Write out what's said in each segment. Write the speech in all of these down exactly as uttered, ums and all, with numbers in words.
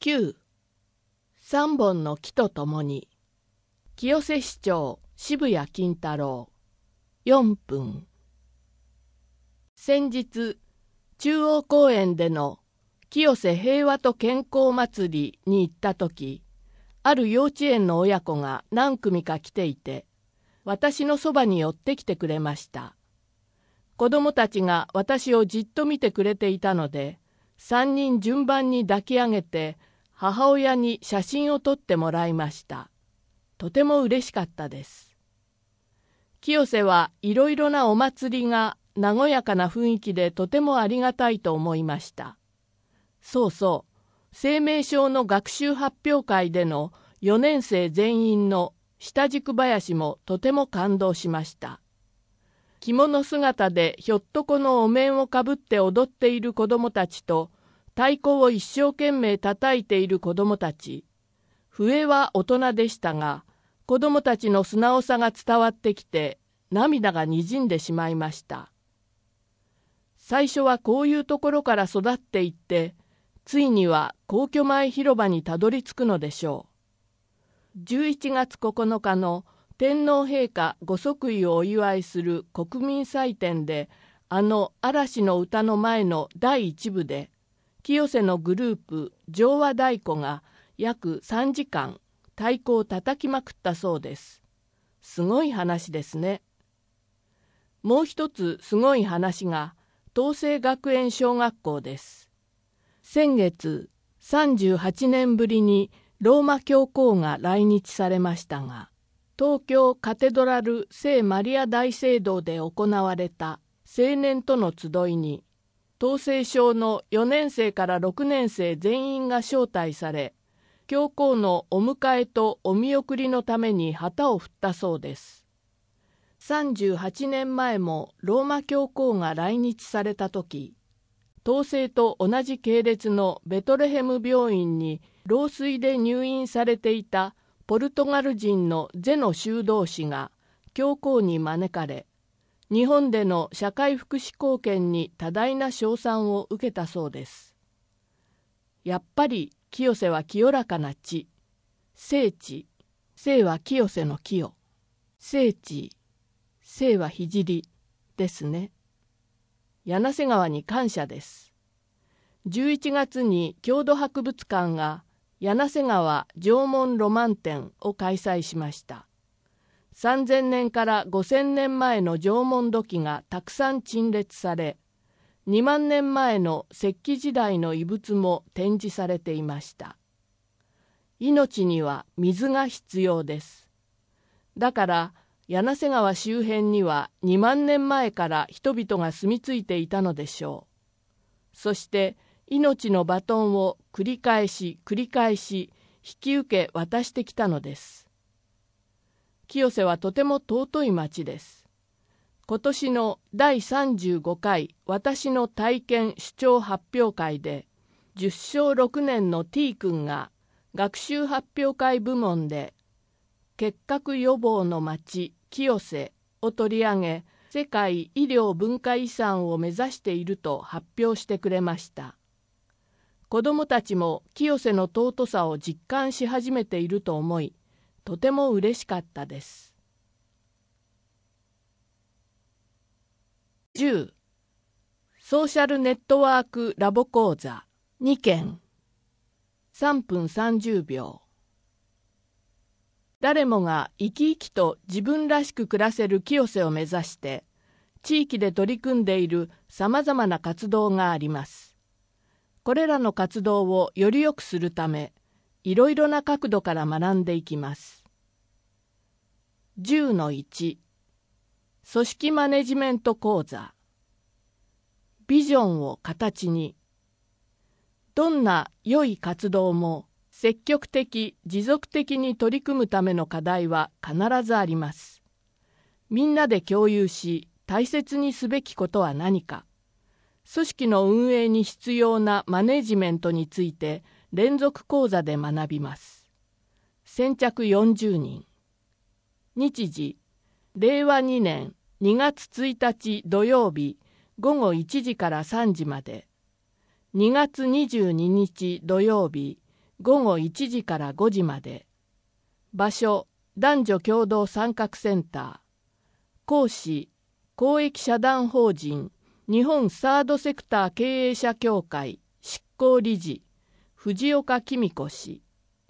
きゅう. 三本の木とともに。清瀬市長渋谷金太郎。よんぷん。先日、中央公園での清瀬平和と健康祭りに行ったとき、ある幼稚園の親子が何組か来ていて、私のそばに寄ってきてくれました。子供たちが私をじっと見てくれていたので、三人順番に抱き上げて、母親に写真を撮ってもらいました。とても嬉しかったです。清瀬はいろいろなお祭りが和やかな雰囲気でとてもありがたいと思いました。そうそう、青明小の学習発表会でのよねん生全員の下敷林もとても感動しました。着物姿でひょっとこのお面をかぶって踊っている子どもたちと、太鼓を一生懸命叩いている子どもたち。笛は大人でしたが、子どもたちの素直さが伝わってきて、涙がにじんでしまいました。最初はこういうところから育っていって、ついには皇居前広場にたどり着くのでしょう。じゅういちがつここのかの天皇陛下ご即位をお祝いする国民祭典で、あの嵐の歌の前のだいいち部で、清瀬のグループ上和太鼓が約さんじかん太鼓を叩きまくったそうです。すごい話ですね。もう一つすごい話が東成学園小学校です。先月さんじゅうはちねんぶりにローマ教皇が来日されましたが、東京カテドラル聖マリア大聖堂で行われた青年との集いに、東成小のよねん生からろくねん生全員が招待され、教皇のお迎えとお見送りのために旗を振ったそうです。さんじゅうはちねんまえもローマ教皇が来日されたとき、東成と同じ系列のベトレヘム病院に老衰で入院されていたポルトガル人のゼノ修道士が教皇に招かれ、日本での社会福祉貢献に多大な称賛を受けたそうです。やっぱり清瀬は清らかな地、聖地、聖は清瀬の清、聖地、聖は聖ですね。柳瀬川に感謝です。じゅういちがつに郷土博物館が柳瀬川縄文ロマン展を開催しました。さんぜんねんからごせんねんまえの縄文土器がたくさん陳列され、にまんねんまえの石器時代の遺物も展示されていました。命には水が必要です。だから柳瀬川周辺にはにまんねんまえから人々が住み着いていたのでしょう。そして命のバトンを繰り返し繰り返し引き受け渡してきたのです。清瀬はとても尊い町です。今年のだいさんじゅうごかい私の体験主張発表会で、じゅっしょうろくねんの T 君が学習発表会部門で結核予防の町清瀬を取り上げ、世界医療文化遺産を目指していると発表してくれました。子どもたちも清瀬の尊さを実感し始めていると思い、とても嬉しかったです。じゅう. ソーシャルネットワークラボ講座にけんさんぷんさんじゅうびょう。誰もが生き生きと自分らしく暮らせる清瀬を目指して地域で取り組んでいるさまざまな活動があります。これらの活動をより良くするため、いろいろな角度から学んでいきます。じゅうのいち. 組織マネジメント講座。ビジョンを形に。どんな良い活動も積極的、持続的に取り組むための課題は必ずあります。みんなで共有し、大切にすべきことは何か。組織の運営に必要なマネジメントについて連続講座で学びます。先着よんじゅうにん。日時、れいわにねんにがつついたち土曜日ごごいちじからさんじまで。にがつにじゅうににち土曜日ごごいちじからごじまで。場所、男女共同参画センター。講師、公益社団法人日本サードセクター経営者協会執行理事藤岡紀美子氏。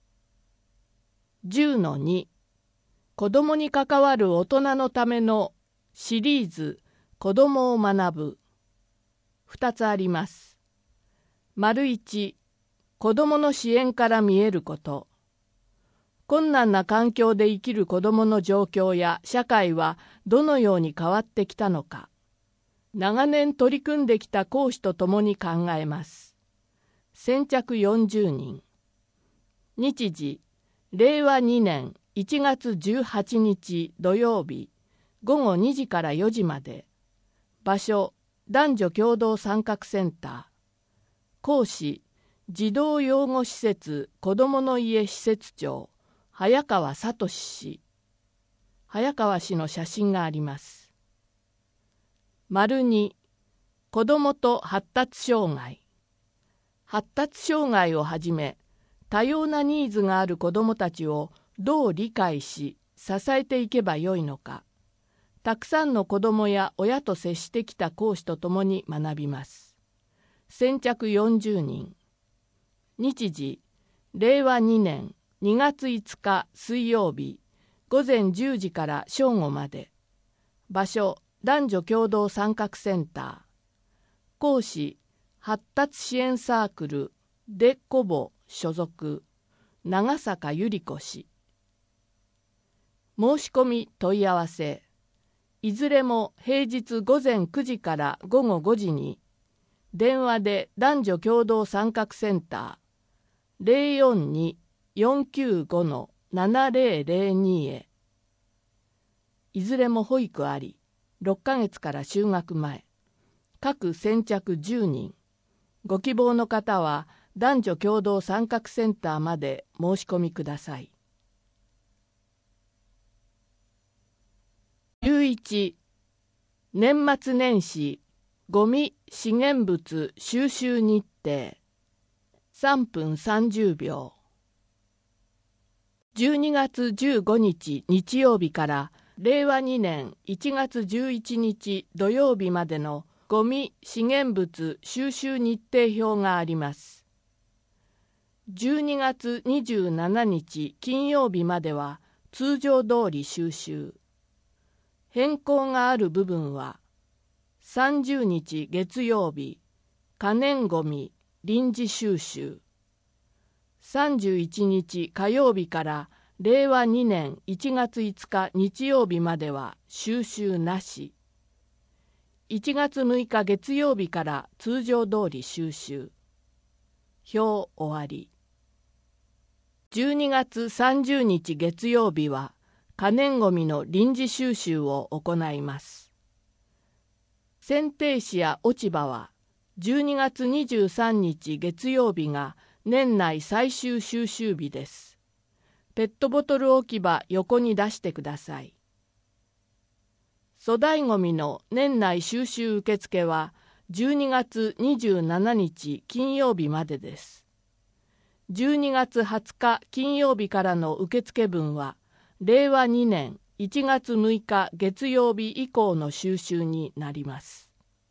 じゅうのに、子どもに関わる大人のためのシリーズ子どもを学ぶ。ふたつあります。丸いち、子どもの支援から見えること。困難な環境で生きる子どもの状況や社会はどのように変わってきたのか。長年取り組んできた講師とともに考えます。先着よんじゅうにん。日時、れいわにねんいちがつじゅうはちにち土曜日、ごごにじからよじまで。場所、男女共同参画センター。講師、児童養護施設子どもの家施設長、早川聡氏。早川氏の写真があります。丸に、子どもと発達障害。発達障害をはじめ、多様なニーズがある子どもたちをどう理解し、支えていけばよいのか。たくさんの子どもや親と接してきた講師とともに学びます。先着よんじゅうにん。日時、れいわにねんにがついつか水曜日、ごぜんじゅうじから正午まで。場所、男女共同参画センター。講師、発達支援サークルでこぼ所属、長坂百合子氏。申し込み問い合わせ。いずれも平日ごぜんくじからごごごじに、電話で男女共同参画センター ゼロよんに よんきゅうご ななぜろぜろに へ。いずれも保育あり、ろっかげつから就学前。各先着じゅうにん。ご希望の方は男女共同参画センターまで申し込みください。じゅういち、年末年始ごみ資源物収集日程。さんぷんさんじゅうびょう。じゅうにがつじゅうごにち日曜日かられいわにねんいちがつじゅういちにち土曜日までのごみ資源物収集日程表があります。じゅうにがつにじゅうしちにち金曜日までは通常通り収集。変更がある部分は、さんじゅうにち月曜日、可燃ごみ臨時収集。さんじゅういちにち火曜日かられいわにねんいちがついつか日曜日までは収集なし。いちがつむいか月曜日から通常通り収集。表終わり。じゅうにがつさんじゅうにち月曜日は可燃ごみの臨時収集を行います。剪定紙や落ち葉はじゅうにがつにじゅうさんにち月曜日が年内最終収集日です。ペットボトル置き場横に出してください。粗大ごみの年内収集受付はじゅうにがつにじゅうしちにち金曜日までです。じゅうにがつはつか金曜日からの受付分はれいわにねんいちがつむいか月曜日以降の収集になります。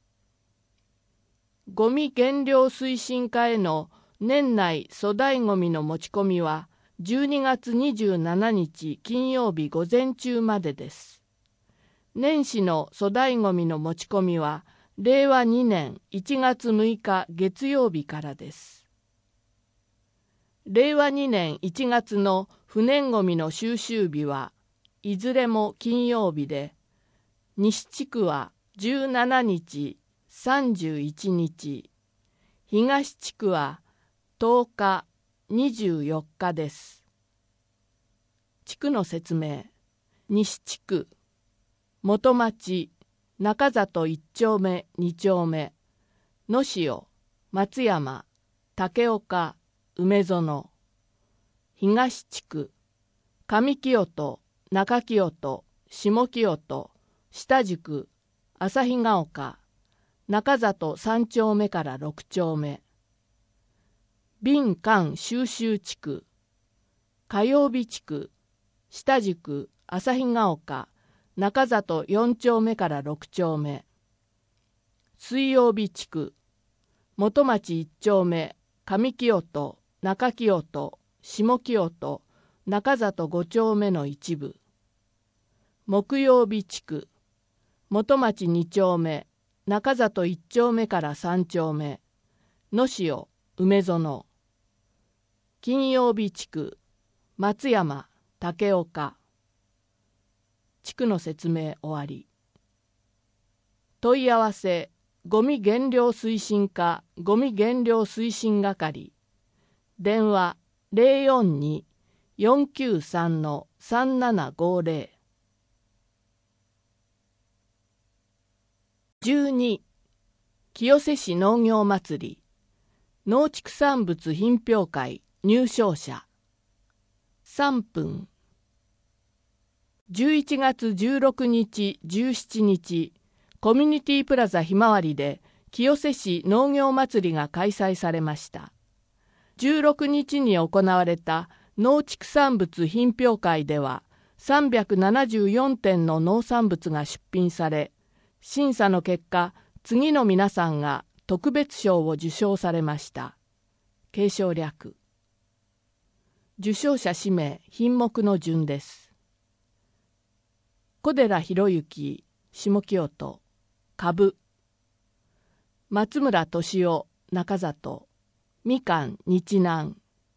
ごみ減量推進課への年内粗大ごみの持ち込みはじゅうにがつにじゅうしちにち金曜日午前中までです。年始の粗大ごみの持ち込みはれいわにねんいちがつむいか月曜日からです。れいわにねんいちがつの不燃ごみの収集日はいずれも金曜日で、西地区はじゅうしちにち、さんじゅういちにち、東地区はとおか、にじゅうよっかです。地区の説明。西地区、元町、中里いっちょうめにちょうめ、野潮、松山、竹岡、梅園。東地区、上清戸、中清戸、下清戸、下宿、旭ヶ丘、中里さんちょうめからろくちょうめ。 備間収集地区、火曜日地区、下宿旭ヶ丘、中里よん丁目からろく丁目、水曜日地区、元町いち丁目、上清戸、中清戸、下清戸、中里ご丁目の一部、木曜日地区、元町に丁目、中里いち丁目からさん丁目、野潮、梅園、金曜日地区、松山、竹岡。地区の説明終わり。問い合わせ、ゴミ減量推進課ゴミ減量推進係。電話 ゼロよんに よんきゅうさん さんななごゼロ。じゅうに、清瀬市農業祭り、農畜産物品評会入賞者。さんぷん。じゅういちがつじゅうろくにち、じゅうしちにち、コミュニティプラザひまわりで清瀬市農業祭りが開催されました。じゅうろくにちに行われた農畜産物品評会では、さんびゃくななじゅうよんてんの農産物が出品され、審査の結果、次の皆さんが特別賞を受賞されました。継承略。受賞者氏名、品目の順です。小寺博之、下清戸、株。松村俊夫、中里、みかん、日南。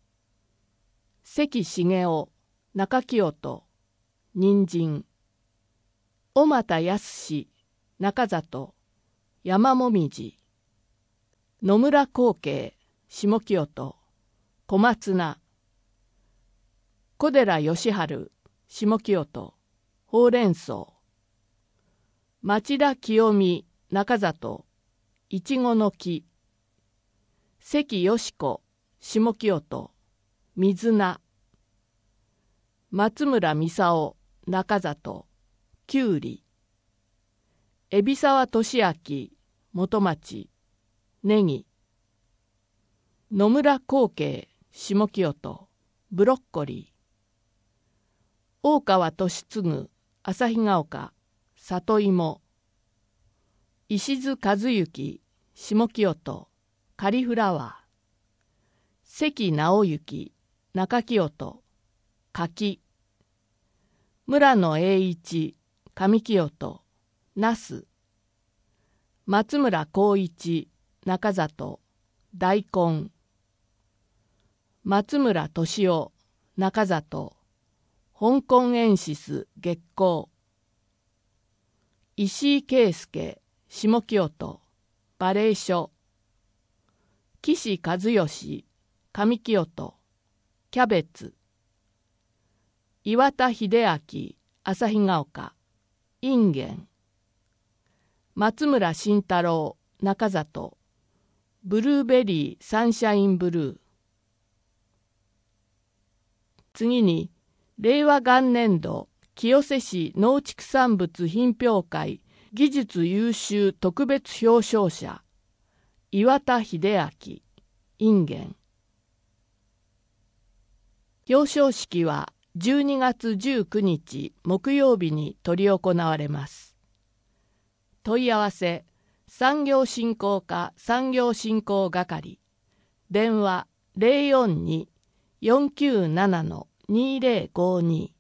関茂夫、中清戸、人参。小俣康、中里、山もみじ。野村光慶、下清戸、小松菜。小寺義治、下清戸、ほうれん草。町田清美、中里、いちごの木。関よし子、下清戸、水菜。松村美沙中里、きゅうり。海老沢俊明、元町、ネギ。野村光慶、下清戸、ブロッコリー。大川俊次、旭ヶ丘、里芋。石津和幸、下清戸、カリフラワー。関直之、中清戸、柿。村野栄一、上清戸、ナス。松村光一、中里、大根。松村俊夫、中里、香港エンシス月光。石井圭介、下清戸、バレー書。岸和義、上清戸、キャベツ。岩田秀明、旭ヶ丘、インゲン。松村慎太郎、中里、ブルーベリーサンシャインブルー。次に、れいわ元年度清瀬市農畜産物品評会技術優秀特別表彰者岩田秀明、インゲン。表彰式はじゅうにがつじゅうくにち木曜日に執り行われます。問い合わせ、産業振興課産業振興係。電話 ゼロよんに よんきゅうなな にゼロごに。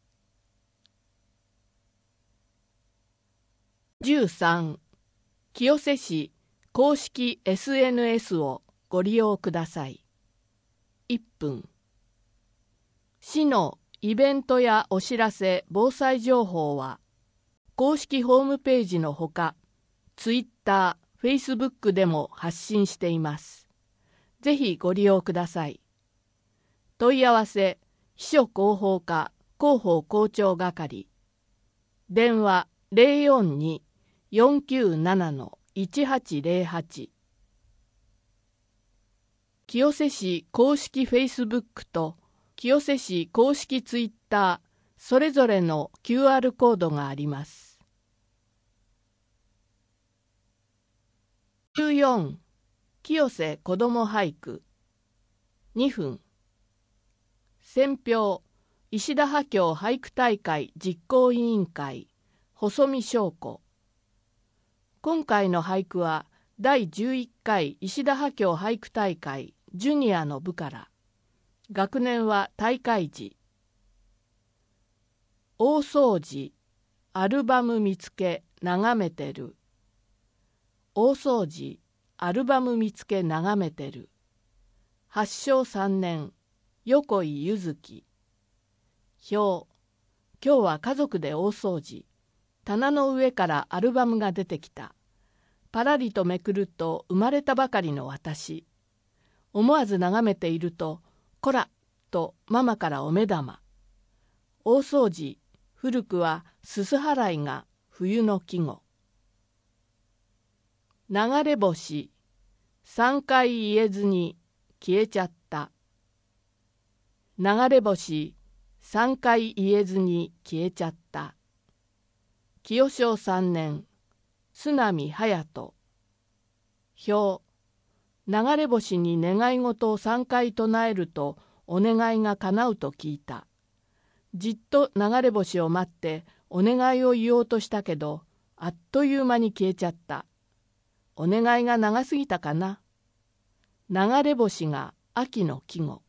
じゅうさん、清瀬市公式 エスエヌエス をご利用ください。いっぷん。市のイベントやお知らせ、防災情報は、公式ホームページのほか、ツイッター、フェイスブックでも発信しています。ぜひご利用ください。問い合わせ、秘書広報課広報校長係。電話 ゼロよんに よんきゅうなな いちはちゼロはち。清瀬市公式フェイスブックと清瀬市公式ツイッター、それぞれの キューアール コードがあります。じゅうよん、清瀬子ども俳句。 にふん。選評、石田波郷俳句大会実行委員会、細見翔子。今回の俳句はだいじゅういっかい石田波郷俳句大会ジュニアの部から。学年は大会時。大掃除、アルバム見つけ眺めてる。大掃除、アルバム見つけ眺めてる。発祥さんねん、横井ゆずき。表、今日は家族で大掃除。棚の上からアルバムが出てきた。パラリとめくると生まれたばかりの私。思わず眺めていると、こらとママからお目玉。大掃除、古くはすす払いが冬の季語。流れ星、三回言えずに消えちゃった。流れ星、三回言えずに消えちゃった。清正三年、須波隼人。表、流れ星に願い事を三回唱えるとお願いが叶うと聞いた。じっと流れ星を待ってお願いを言おうとしたけど、あっという間に消えちゃった。お願いが長すぎたかな。流れ星が秋の季語。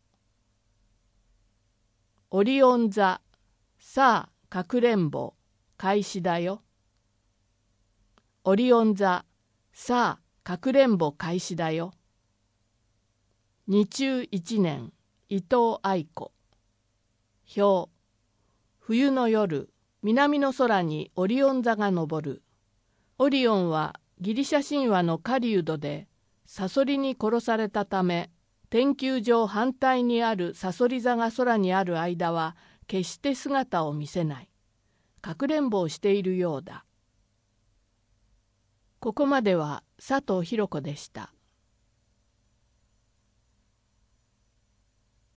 オリオン座、さあかくれんぼ開始だよ。オリオン座、さあかくれんぼ開始だよ。二中一年、伊藤愛子。表、冬の夜、南の空にオリオン座が昇る。オリオンはギリシャ神話の狩人で、サソリに殺されたため、天球上反対にあるサソリ座が空にある間は、決して姿を見せない。かくれんぼをしているようだ。ここまでは佐藤ひろ子でした。